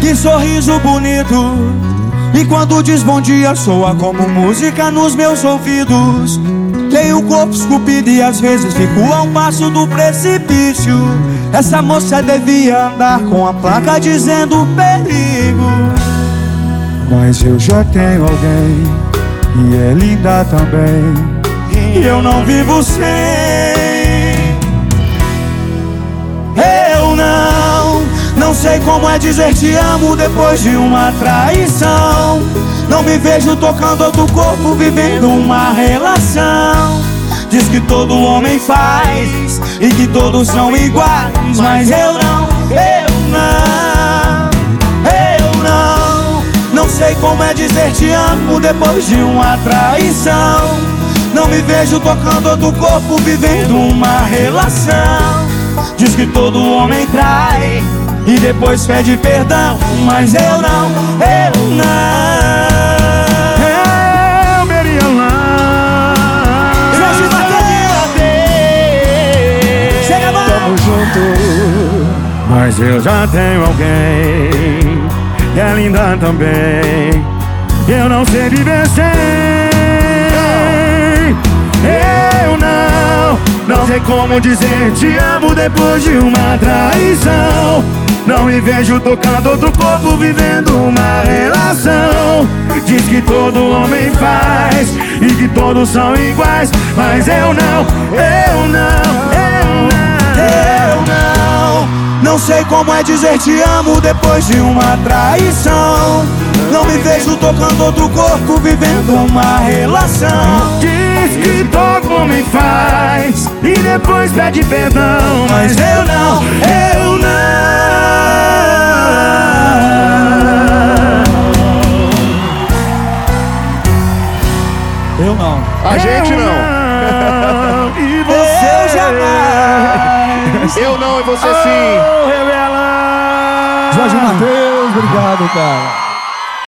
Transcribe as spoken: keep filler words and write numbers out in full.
Que sorriso bonito. E quando diz bom dia soa como música nos meus ouvidos. Tenho o corpo esculpido e às vezes fico a um passo do precipício. Essa moça devia andar com a placa dizendo perigo. Mas eu já tenho alguém e é linda também, e eu não vivo sem. Eu não, não sei como é dizer te amo depois de uma traição. Não me vejo tocando outro corpo, vivendo uma relação. Diz que todo homem faz e que todos são iguais, mas eu não, eu não, eu não. Não sei como é dizer te amo depois de uma traição. Não me vejo tocando outro corpo, vivendo uma relação. Diz que todo homem trai e depois pede perdão, mas eu não, eu não. Mas eu já tenho alguém e é linda também, eu não sei viver sem. Eu não, não sei como dizer te amo depois de uma traição. Não me vejo tocando outro corpo, vivendo uma relação. Diz que todo homem faz e que todos são iguais, mas eu não, eu não, eu não, eu não. Não sei como é dizer te amo depois de uma traição. Não me vejo tocando outro corpo, vivendo uma relação. Diz que todo homem faz e depois pede perdão, mas eu não, eu não. Eu não. A gente não. E você jamais. Eu não e você sim. Oh, revela. Jorge Mateus, obrigado, cara.